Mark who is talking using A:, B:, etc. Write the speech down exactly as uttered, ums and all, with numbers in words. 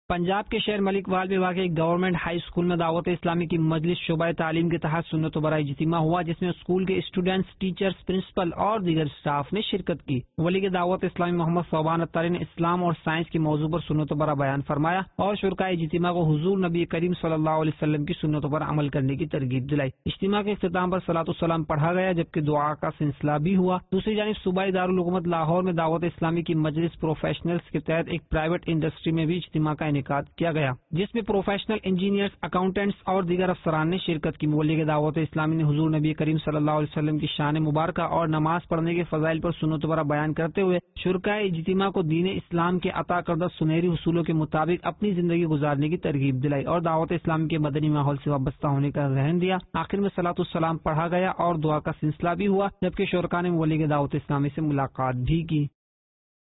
A: पंजाब के शहर मलिकवाल में वाक़ एक गवर्नमेंट हाई स्कूल में दावत इस्लामी की मजलिस शोबा तालीम के तहत सुन्नत बरा इज्तिमा हुआ, जिसमें स्कूल के स्टूडेंट्स, टीचर्स, प्रिंसिपल और दीगर स्टाफ ने शिरकत की। वली के दावत इस्लामी मोहम्मद सोबान अत्तारी ने इस्लाम और साइंस के मौजू पर सुन्नत बरा बयान फरमाया और शुरका इज्तिमा को हुजूर नबी करीम सल्लल्लाहु अलैहि वसल्लम की सुन्नत पर अमल करने की तरगीब दिलाई। इज्तिमा के इख्तिताम पर सलातुस्सलाम पढ़ा गया, जबकि दुआ का सिलसिला भी हुआ। दूसरी जानिब सूबाई दारुल हुकूमत लाहौर में दावत इस्लामी की मजलिस प्रोफेशनल्स के तहत एक प्राइवेट इंडस्ट्री में भी इज्तिमा का इनेकाद किया गया, जिसमें प्रोफेशनल इंजीनियर्स, अकाउंटेंट्स और दीगर अफसरान ने शिरकत की। मौली के दावत इस्लामी ने हुजूर नबी करीम सल्लल्लाहु अलैहि वसल्लम की शान मुबारक और नमाज पढ़ने के फजाइल पर सुन्नत बरा बयान करते हुए शुरकाए इज्तिमा को दीन इस्लाम के अता करदा सुनहरी उसूलों के मुताबिक अपनी जिंदगी गुजारने की तरगीब दिलाई और दावत इस्लाम के मदनी माहौल से वाबस्ता होने का रहन दिया। आखिर में सलातुस्सलाम पढ़ा गया और दुआ का सिलसिला भी हुआ, जबकि शुरका ने मौली के दावत इस्लामी से मुलाकात भी की।